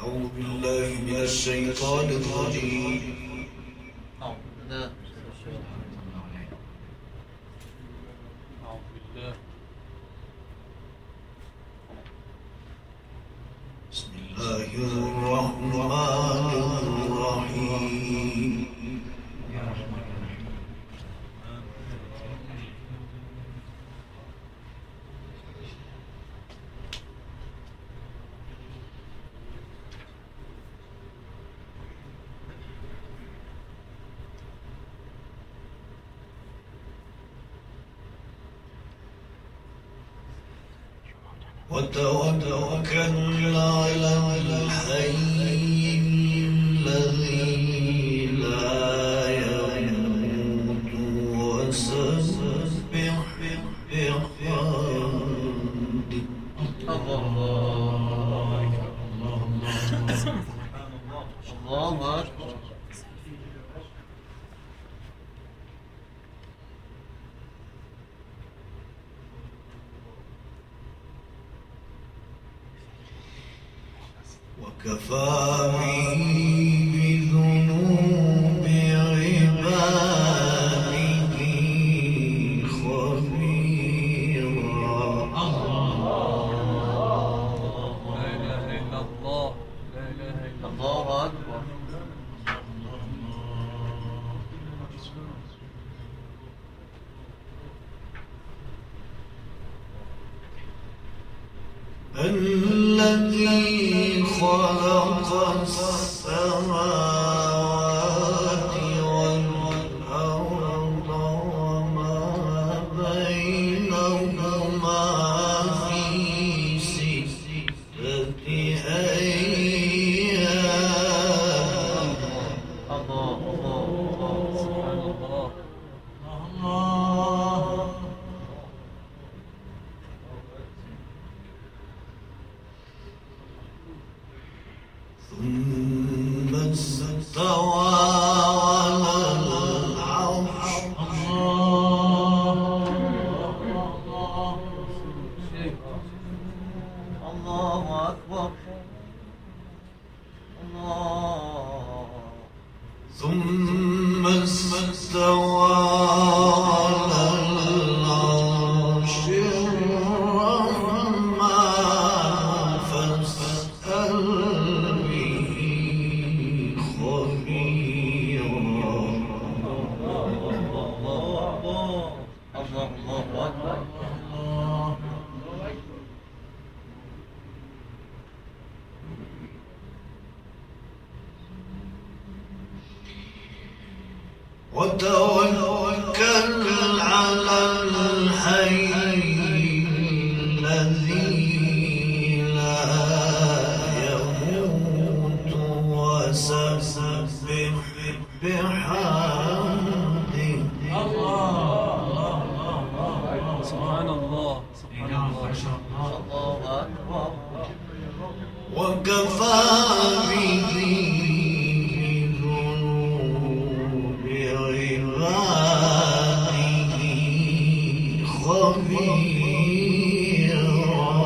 أعوذ بالله من الشيطان الرجيم. بسم الله الرحمن الرحيم. وتوكل على الحي الذي لا يموت وسبح بحمده. الله أكبر. وكفى به بذنوب عباده خبيرا. لا إله إلا الله، لا إله إلا الله أكبر. الذي خلق السماوات والأرض وما بينهما في ستة أيام. سبحان الله. ثم استوى على العرش. الله أكبر. الله. ثم استوى على العرش الرحمن فاسأل به خبيرا. الله أكبر. وتوكل على الحي الذي لا يموت وسبح بحمده. سبحان الله، سبحان الله. الله أكبر. وكفى به بذنوب عباده خبيرا.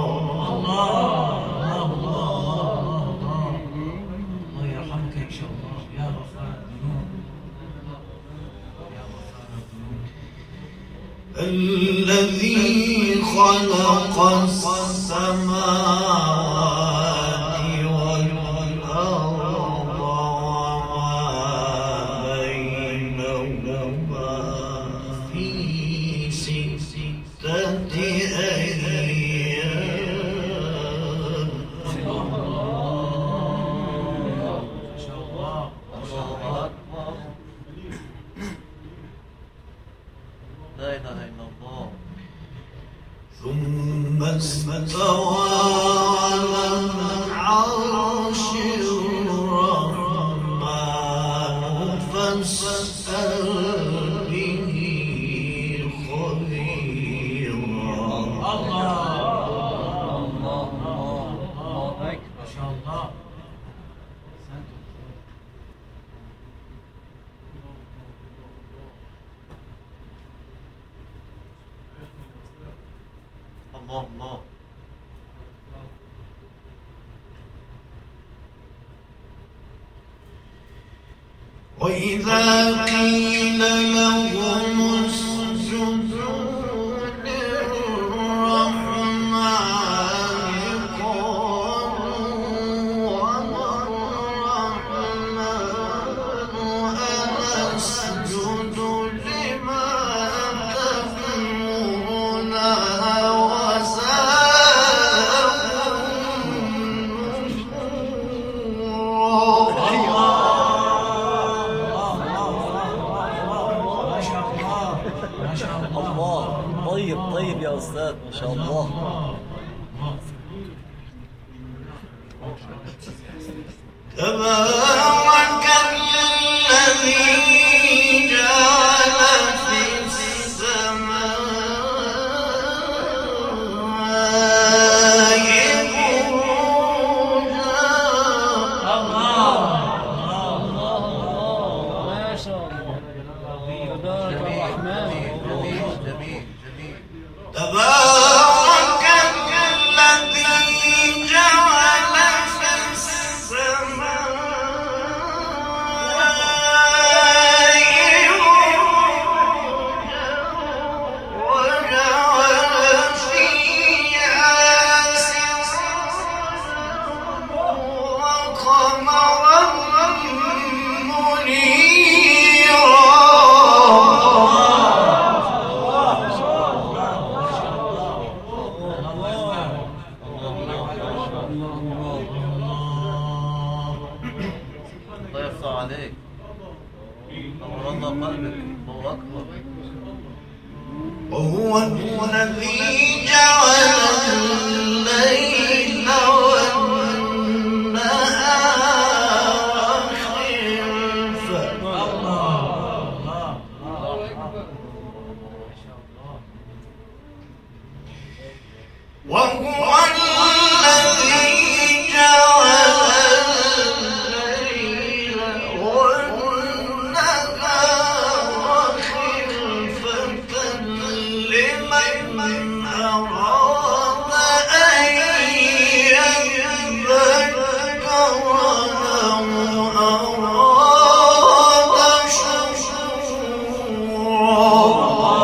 الله يرحمك إن شاء الله يا غفار الذنوب، يا غفار الذنوب. الذي خلق السماوات والأرض وما بينهما في ستة أيام. ما شاء الله. الله أكبر. لا إله إلا الله. ثم استوى على العرش الرحمن فاسأل به خبيرا. الله أكبر. ما شاء الله. الله. وإذا قيل لهم اسجدوا للرحمن قالوا وما الرحمن أنسجد لما تأمرنا طيب يا أستاذ ما شاء الله. تبارك الذي جعل في السماء بروجا. ما شاء الله. تبارك الرحمن. تبارك الذي جعل في السماء وجعل فيها سراجا وقمرا منيرا. عليك نور الله قلبك. الله أكبر. وهو الذي جعل الليل والنهار خلفا. وهو الذي جعل الليل والنهار خلفة لمن أراد أن يذكر أو أراد شكورا.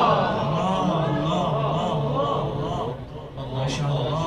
ما شاء الله.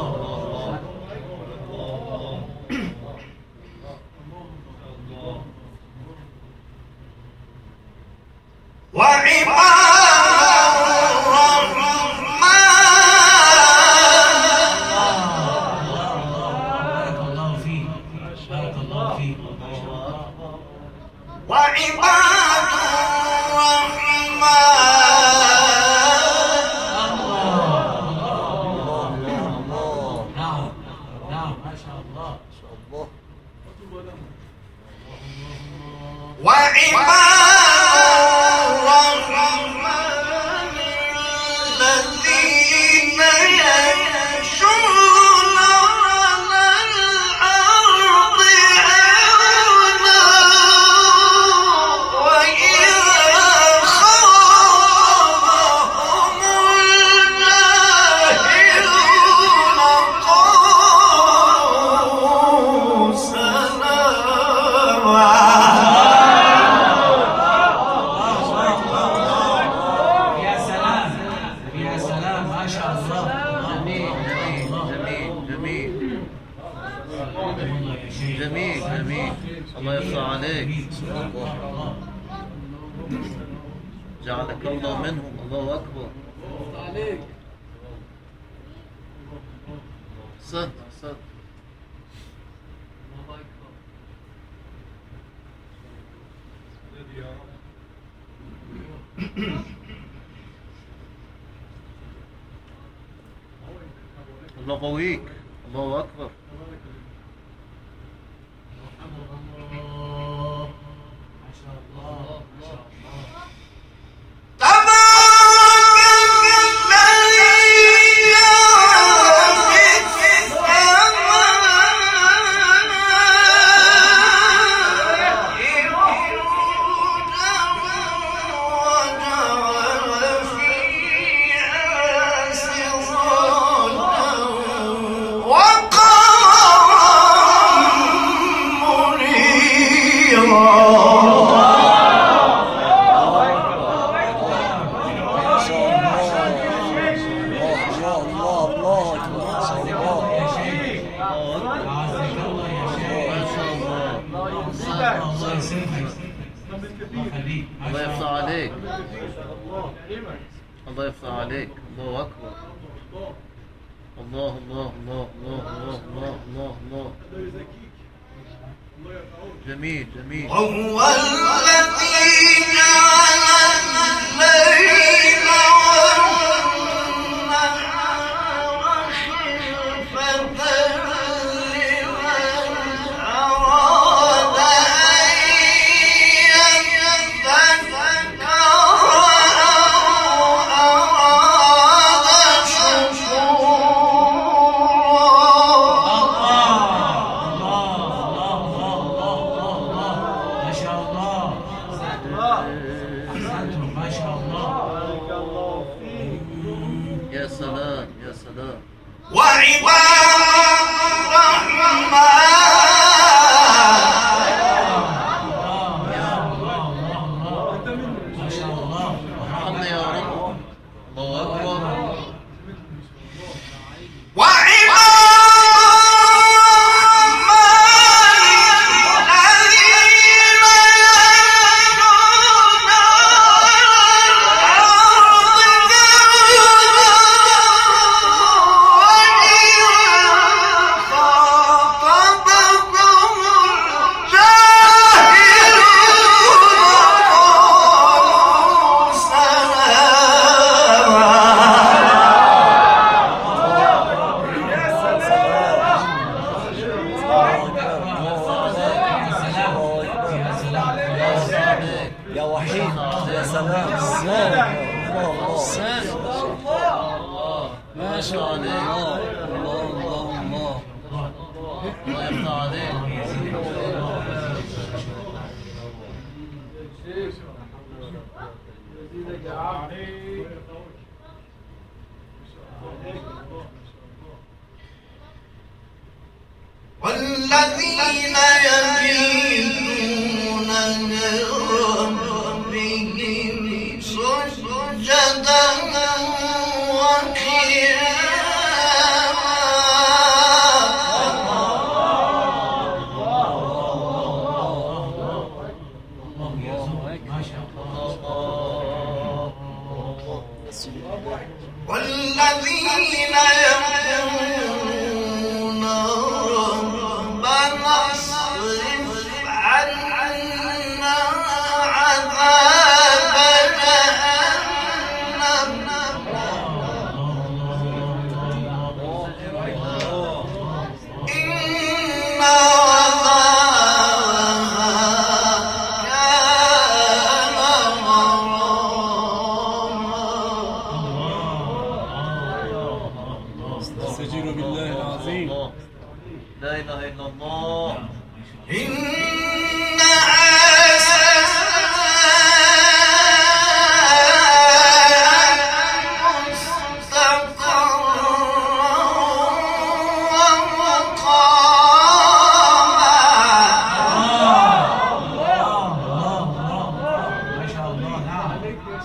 جميل جميل. الله يرضى عليك. جعلك الله منهم. الله أكبر. عليك. صدق صدق. الله قويك. الله أكبر. الله الله يفتح عليك، الله يفتح عليك. الله أكبر. الله الله الله الله الله الله الله الله. جميل جميل. وهو الذي جعل الليل والنهار خلفة لمن أراد أن يذكر أو أراد شكورا. ما شاء الله. أحسنتم ما شاء الله. يا سلام يا سلام. وعباد الرحمن ما شاء الله. ارحمنا يا رب. الله أكبر. يا وحيد يا سلام. ما شاء الله. الله الله الله. الله يفتح عليك. والذين يبيتون لربهم سجدا ما شاء الله. والذين يقولون ربنا اصرف عنا عذاب جهنم إن استجير بالله العظيم. الله. لا إله إلا الله. ما شاء الله. نعم.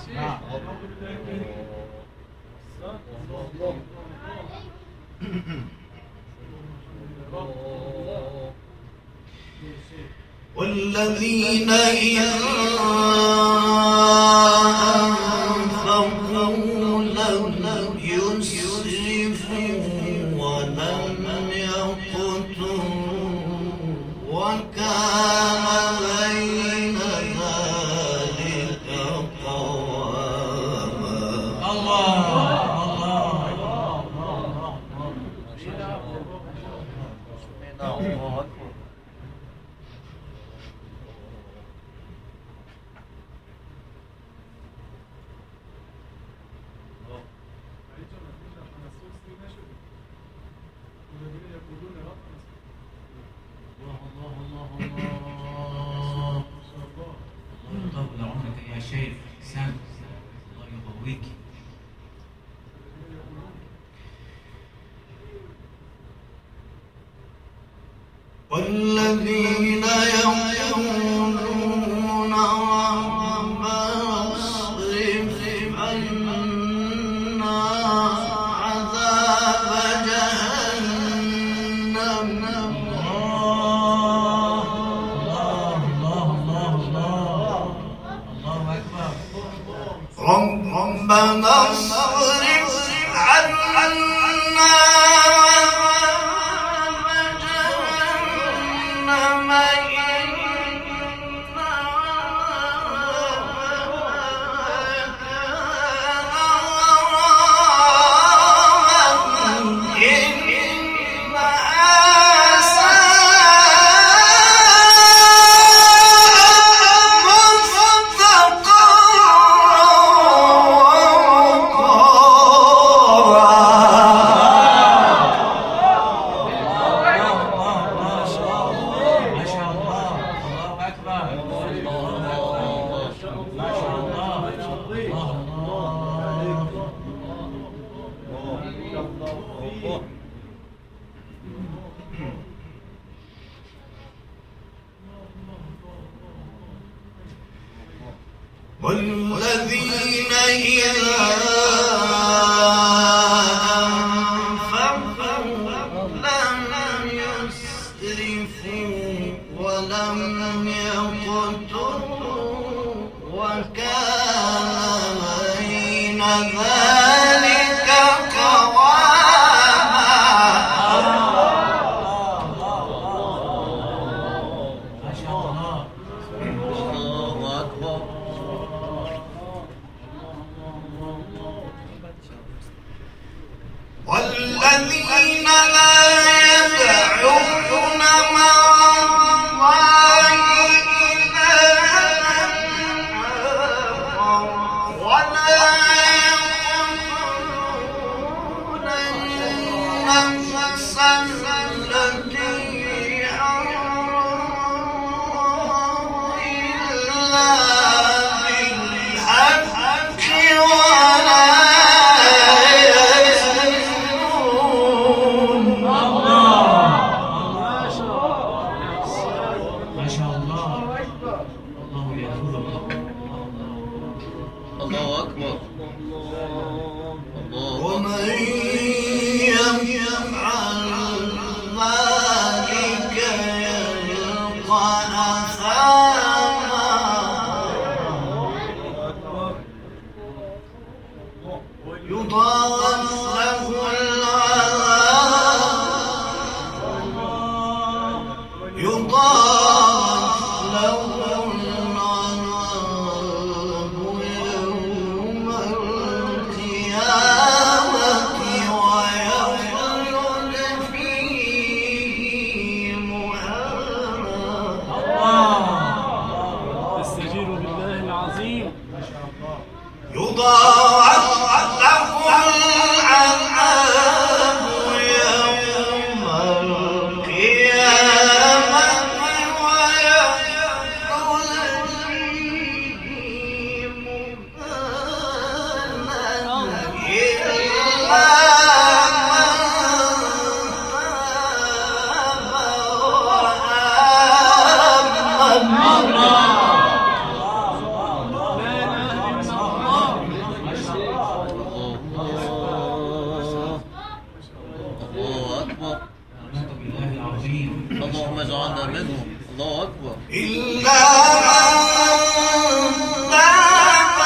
والذين إذا أنفقوا لم يسرفوا ولم يقتروا وكان بين ذلك قواما. الله. الله أكبر. يطول عمرك يا شيخ سام. الله يقويك. والذين يقولون ربنا اصرف عنا عذاب جهنم الله الله الله الله. الله أكبر. والذين إذا أنفقوا لم يسرفوا ولم يقتروا وكان بين ذلك قواما. ما شاء الله. الله أكبر. والذين لا يدعون مع الله إلها آخر ولا يقتلون النفس التي حرم الله إلا بالحق ولا ما شاء الله. الله يغفر. الله أكبر. الله ومن يفعل ذلك يلقى أثاما يضاعف له العذاب يضاعف له العذاب يوم القيامة ويخلد فيه مهانا. استجيروا بالله العظيم. يضاعف له العذاب يوم القيامة ويخلد فيه مهانا إلا من تاب وآمن. الله أكبر. آمنت بالله العظيم. اللهم اجعلنا منهم. الله أكبر. إلا من تاب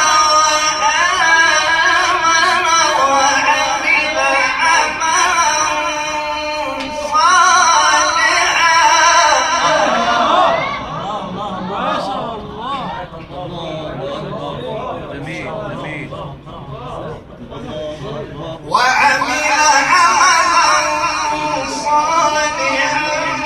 وآمن وعمل عملا صالحا ما شاء الله. الله أكبر. جميل جميل. وعمل عملا صالحا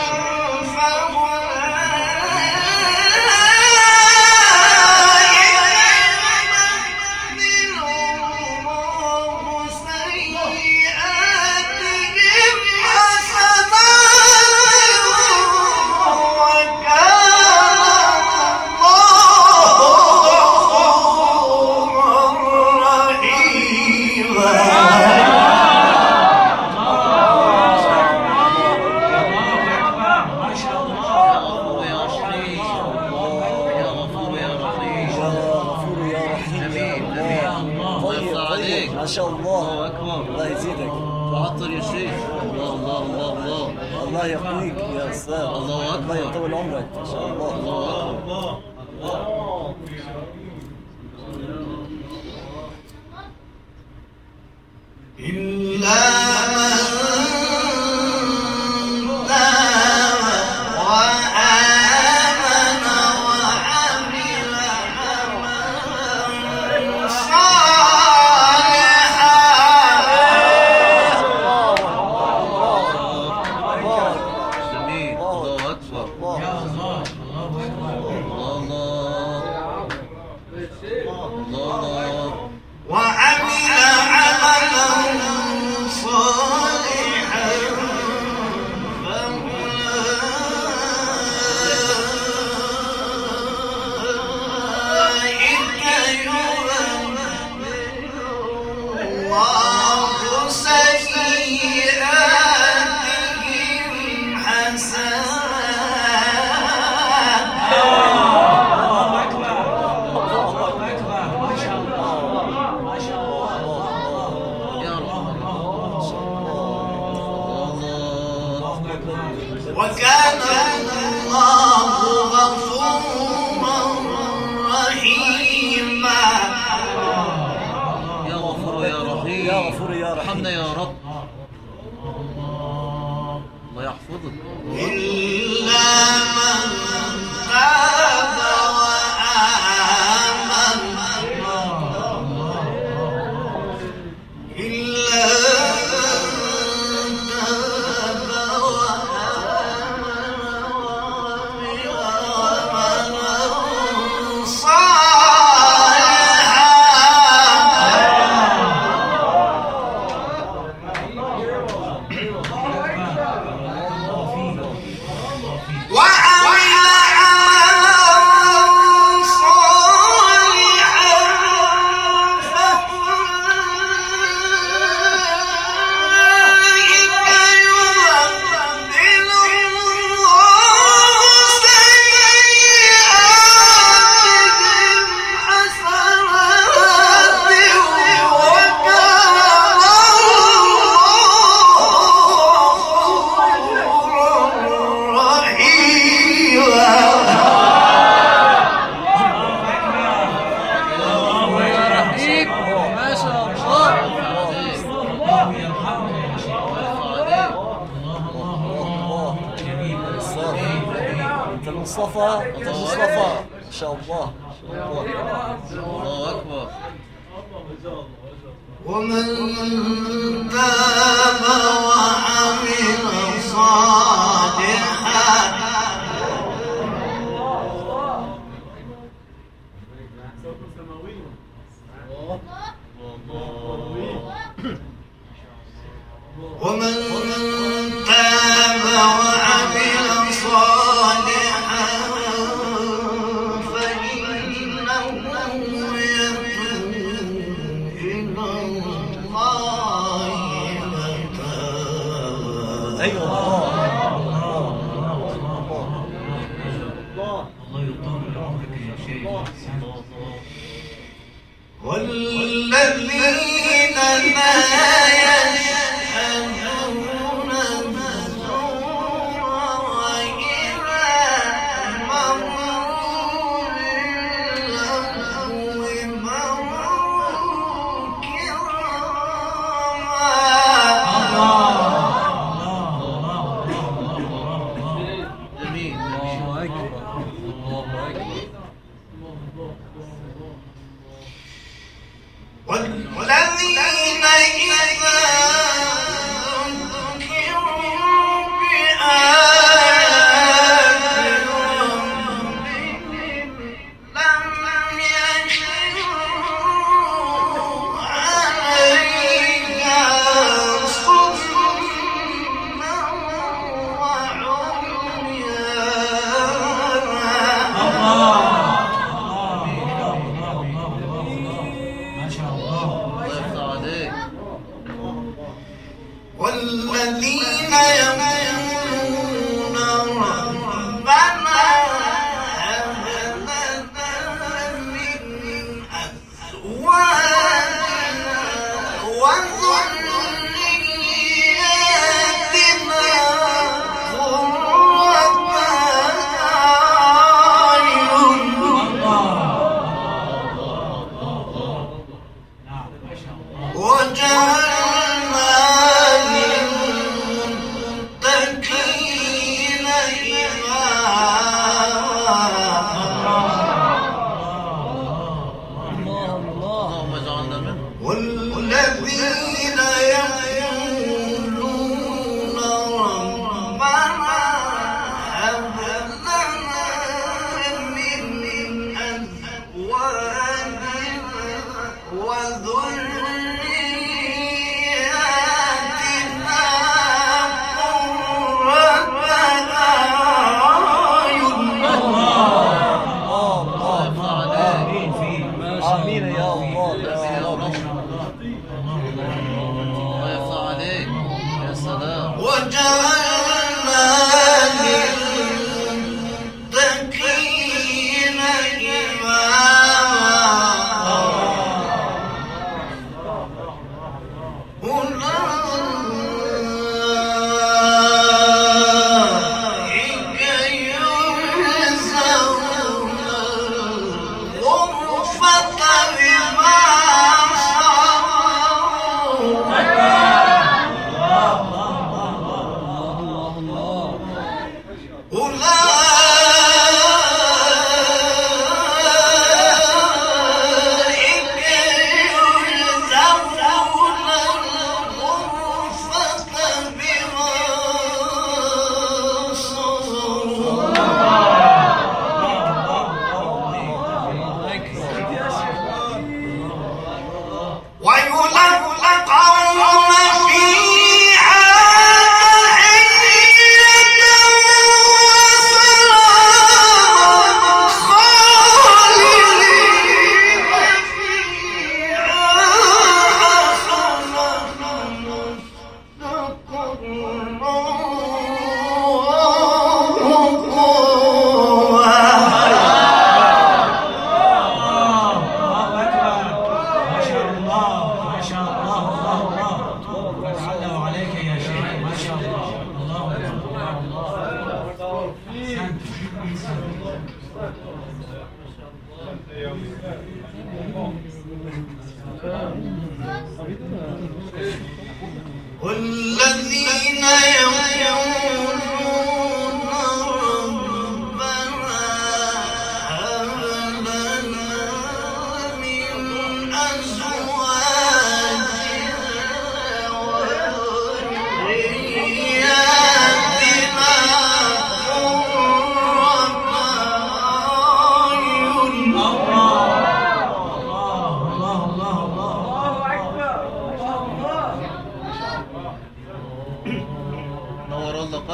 ما شاء الله. الله أكبر. الله يزيدك. تعطر يا شيخ. الله الله الله الله. الله يقويك يا استاذ. الله أكبر. الله يطول عمرك ما شاء الله. الله أكبر. إلا من تاب وآمن وعمل عملا صالحا جميل. الله أكبر. يا الله. الله أكبر. الله الله. وعمل عملا صالحا وكان الله غفورا رحيما. يا غفور يا رحيم يا غفور يا رحيم. ارحمنا يا رب. الله يحفظك. إلا من تاب وآمن إلا من تاب وآمن وعمل صالحا مصطفى مصطفى ان شاء الله. الله أكبر. ومن تاب وعمل صالحا ومن تاب وعمل صالحا فإنه يتوب إلى الله متابا. ايوه الله يطول عمرك يا شيخ. والذين لا يشهدون الزور وإذا مروا باللغو مروا كراما. جميل. الله أكبر الله أكبر. والذين إذا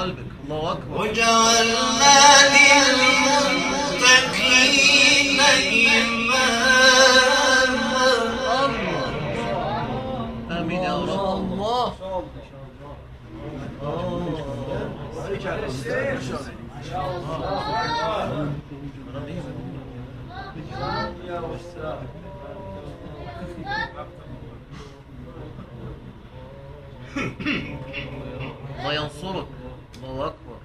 قلبك. الله أكبر. وجعلنا للمتقين إماما. آمين يا رب. الله الله ينصرك. الله أكبر.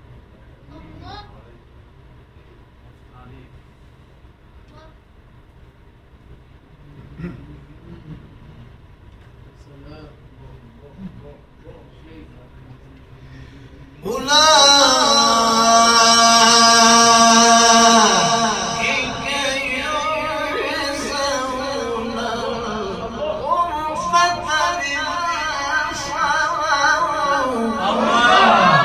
أولئك يجزون الغرفة بما صبروا.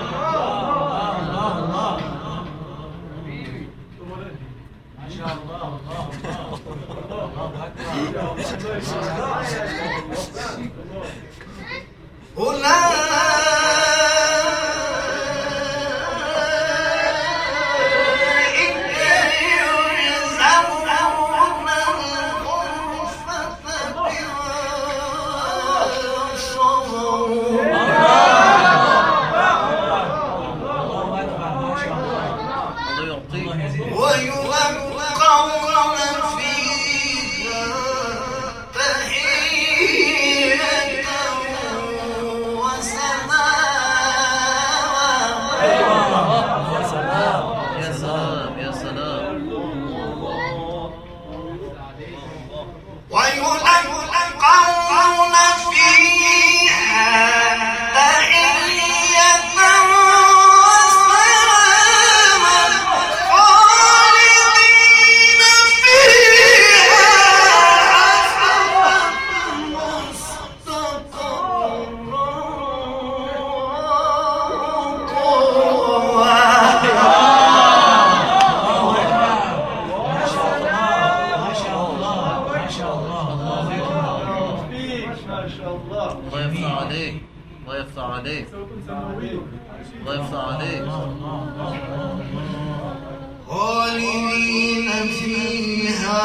ويلقون فيها تحية وسلاما. يا سلام يا سلام يا سلام. ويلقون فيها تحية وسلاما خالدين فيها الله يفتح عليك. الله يفتح عليك. الله يفتح عليك. خالدين فيها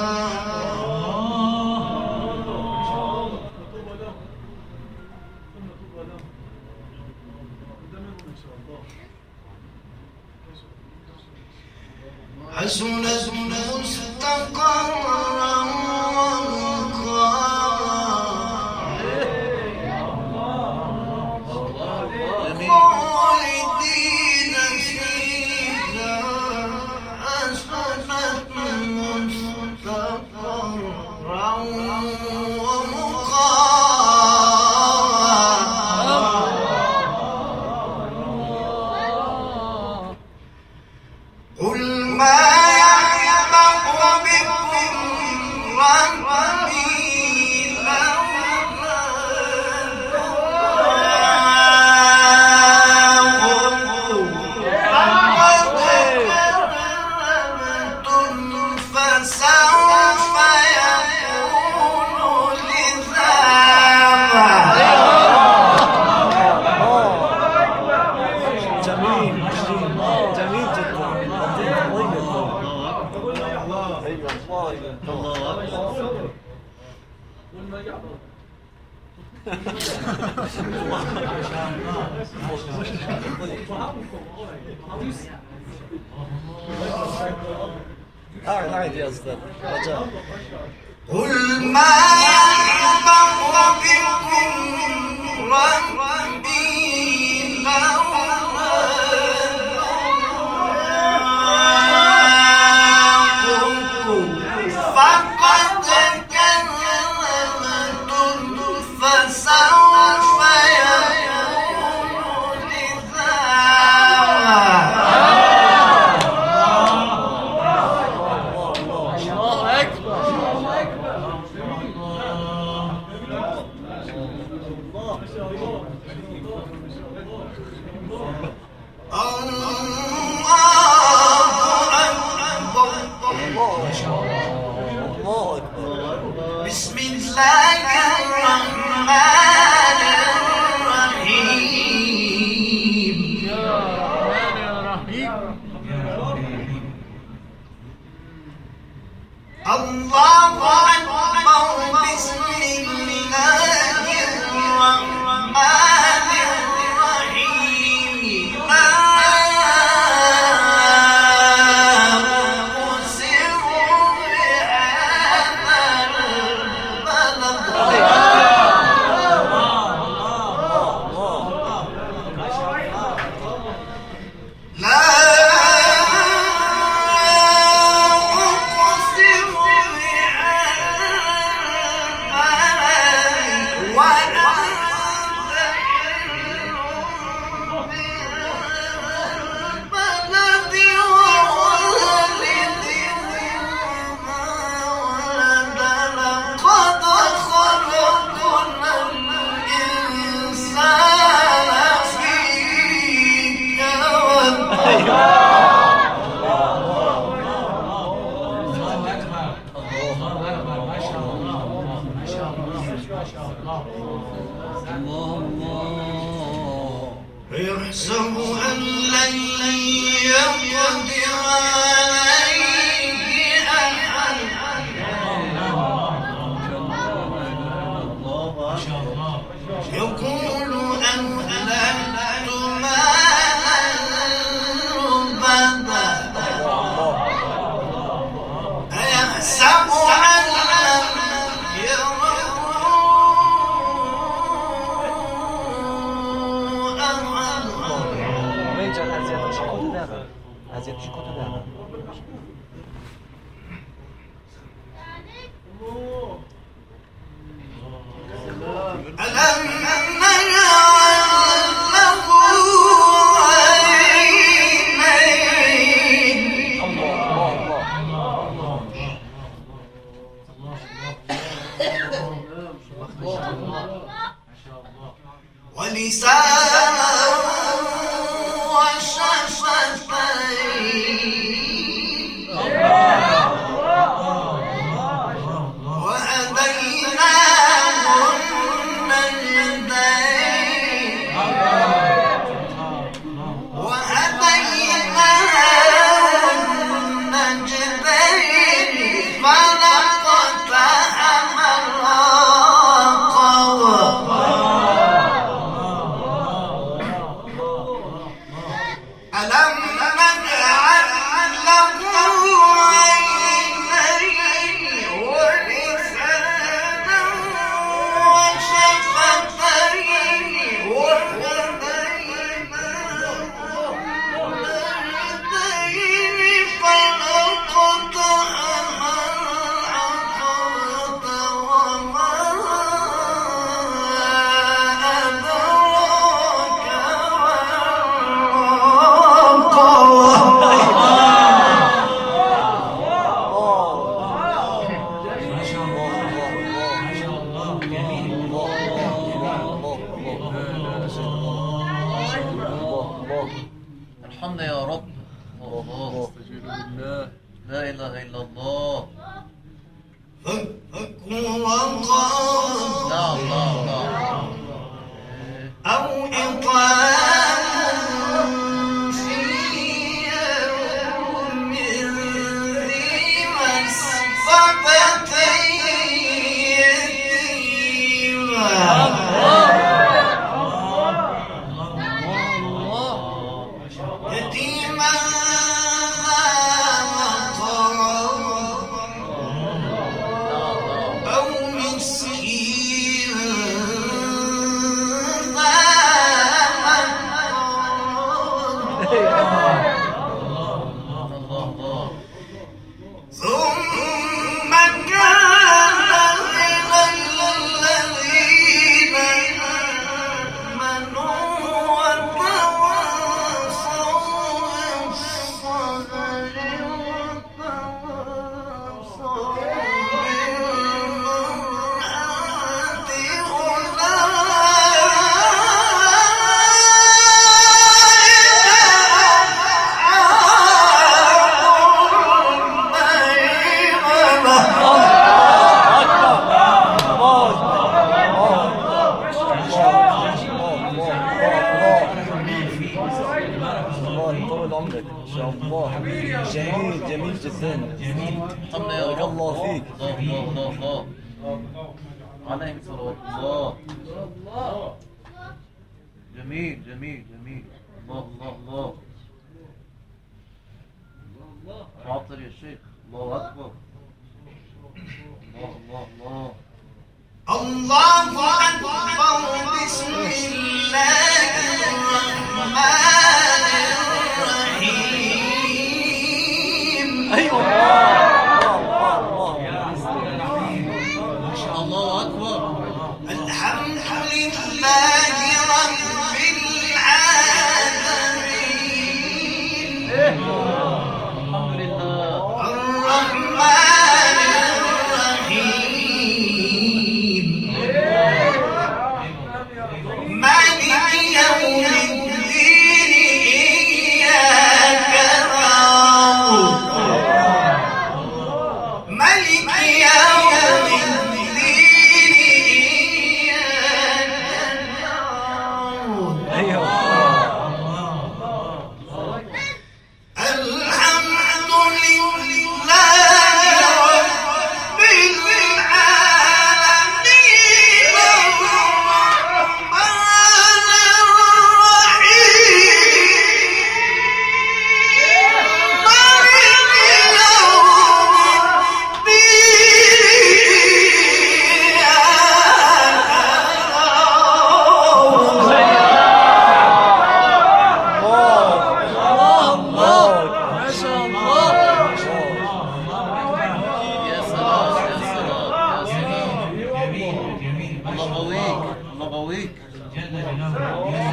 حسنت مستقرا ومقاما خالدين فيها حسنت مستقرا ومقاما. قل ما يعبأ بكم ربي لولا دعاؤكم فقد كذبتم فسوف يكون لزاما. جميل جميل جدا. ايوه الله الله أكبر. أعد يا أستاذ رجاء. قل ما يعبأ بكم ربي لولا دعاؤكم فقد كذبتم فسوف يكون لزاما. الله أكبر. يحسب أن لن يقدر عليه أحد يقول أهلكت مالا لبدا أيحسب أن لم يره أزيد شكوت هذا ألم نجعل له عينين ولسانا وشفتين وهديناه النجدين فلقتحم العقبة ألم نجعل له عينين ولسانا وشفتين وهديناه النجدين فلقتحم العقبة وما أدراك ارحمنا يا رب. الله لا إله إلا الله. فك رقاب نعم نعم نعم. أو إطعام في يوم ذي مسغبة يتيما ذا مقرب أو مسكينا ذا مقرب ثم كان من الذين آمنوا وتواصوا بالصبر وتواصوا بالمرحمة أولئك الله يطول عمرك ان شاء الله. جميل جميل جدا. حمد يا بارك رب. الله فيك. الله عليك صلوات الله. جميل جميل جميل. الله عطر يا شيخ. الله أكبر. الله الله أكبر. بسم الله الرحمن الرحيم. ايوه الله أكبر. الحمد لله رب العالمين. الحمد لله. الرحمن الرحيم. مالك يوم الدين. إياك نعبد. مالك يوم الدين. إياك نعبد. ايوه الحمد لله رب العالمين. الرحمن الرحيم. مالك يوم ما شاء الله. يا سلام يا سلام يا سلام. جميل الله قويك الله قويك. جل جلاله.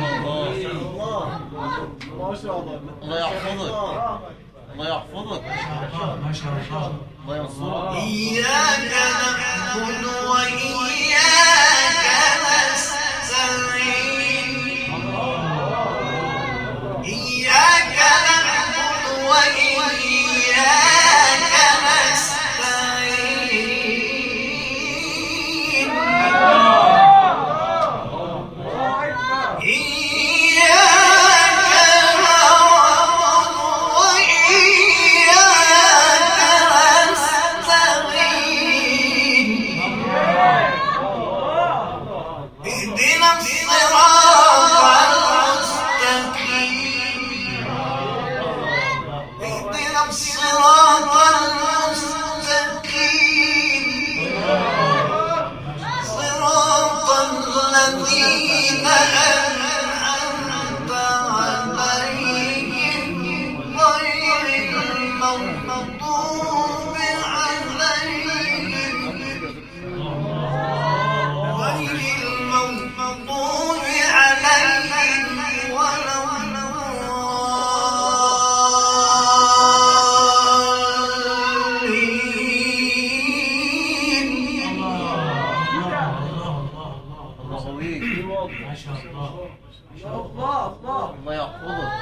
الله يحفظك الله يحفظك. ما شاء الله. الله ينصرك. إياك نعبد وإياك نستعين. إياك نعبد وإياك نستعين. اهدنا الصراط المستقيم. اهدنا الصراط المستقيم. صراط الذين أنعمت عليهم غير المغضوب عليهم ولا الضالين. الله قويك. ما شاء الله. الله يحفظك.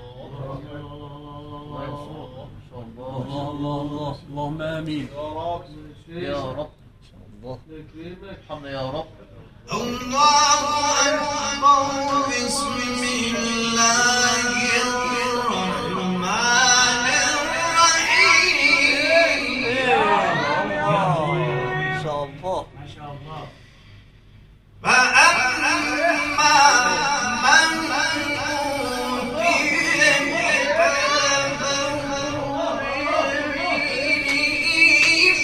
الله ينصرك. ما شاء الله. الله اللهم امين. يا رب. الحمد يا رب. الله أكبر. بسم الله الرحمن الرحيم. ان شاء الله. ما شاء الله. فأما من أوتي كتابه بيمينه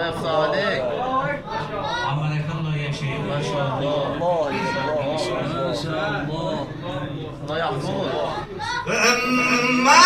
الله يفتح عليك. عملك الله يا شيخ. ما شاء الله. الله الله ما شاء الله. الله يحفظك. فأما